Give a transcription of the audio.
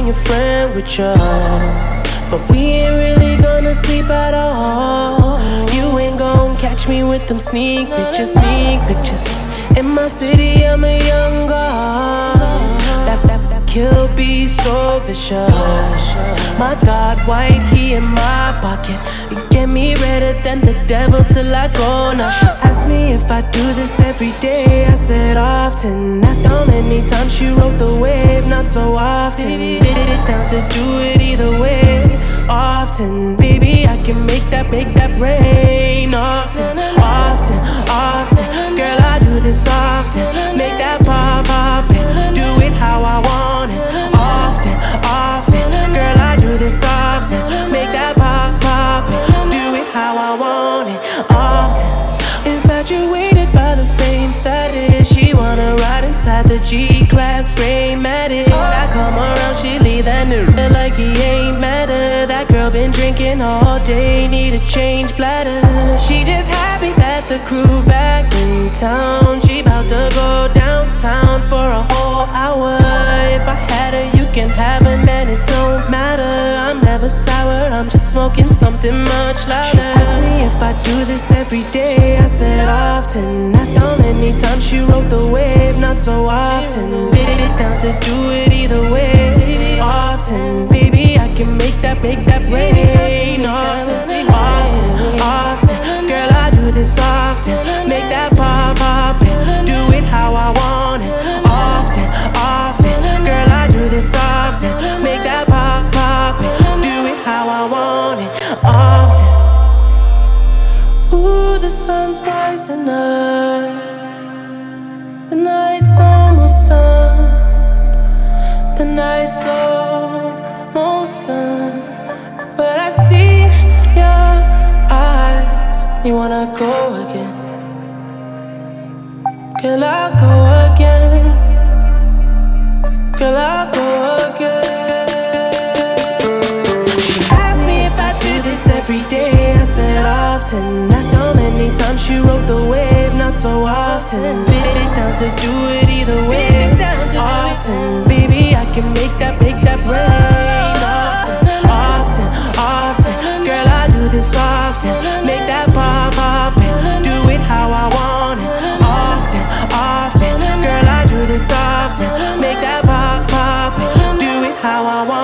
bring a friend with ya, but we ain't really gonna sleep at all. You ain't gon' catch me with them sneak pictures. In my city, I'm a young god. That kill be so vicious. My God, white, he in my pocket. You get me redder than the devil till I go. Now she asked me if I do this every day. I said often. Asked how many times she rode the wave. Not so often. It's down to do it either way. Often, baby, I can make that rain. Often. Girl, I do this often. Make that pop and do it how I want it. Often. Girl, I do this often. Make that pop and do it how I want it. Often. Infatuated by the fame status. She wanna ride inside the G-Class gray Matic. I come around, she leave that nigga like he ain't matter. That girl been drinking all day, need a change bladder. She just happy that the crew back in town. She bout to go downtown for a whole hour. If I had her, you can have her, man, it don't matter. I'm never sour, I'm just smoking something much louder. She asked me if I do this every day. I said often. Asked how many times she rode the wave. Not so often. It's down to do it either way. Often, baby, I can make that rain. Often, girl, I do this often. Make that pop and do it how I want it. Often, girl, I do this often. Make that pop and do it how I want it. Often. Ooh, the sun's rising up. The night's almost done. The night's almost done. But I see your eyes. You wanna go again? Girl, I'll go again. Girl, I'll go again. She asked me if I do this every day. I said often. Asked how many times she rode the wave. Not so often. It's down to do it either way. Often, baby, I can make that rain. Often, girl, I do this often. Make that pop and do it how I want it. Often, girl, I do this often. Make that pop and do it how I want it.